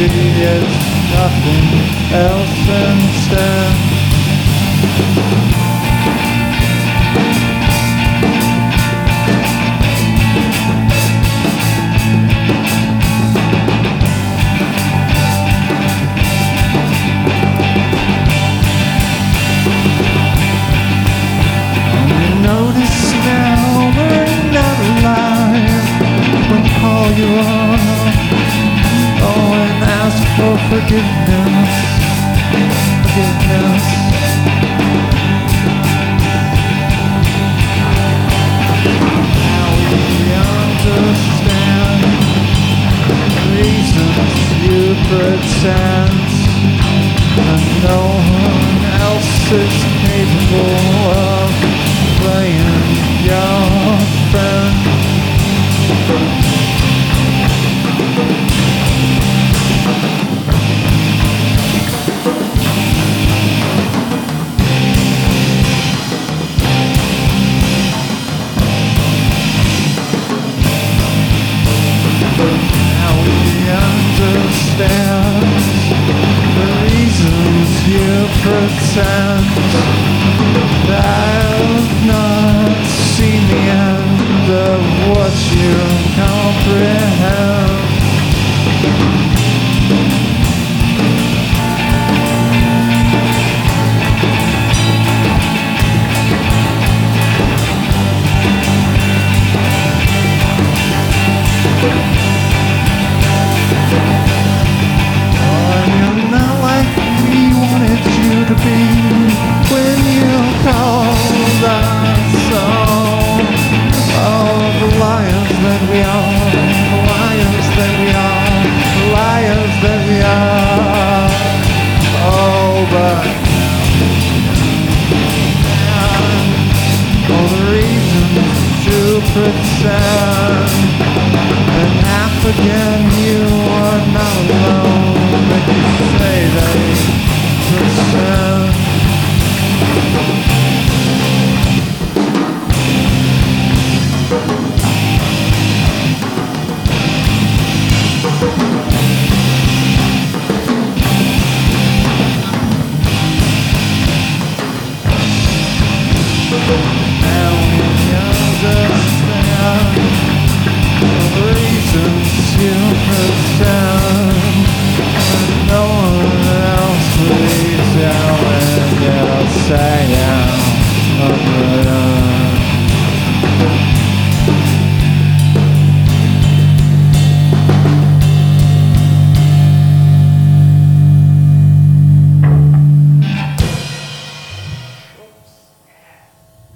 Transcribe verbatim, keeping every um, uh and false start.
is nothing else instead. You are, oh, and ask for forgiveness, forgiveness. Now we understand the reasons you pretend, and no one else is capable of playing your friend. Now we understand the reasons you pretend. I've not seen the end of what you comprehend. To be when you called us all, all the liars that we are, the liars that we are, the liars that we are. Oh, but all the reasons to pretend, and half again you are not alone, but you say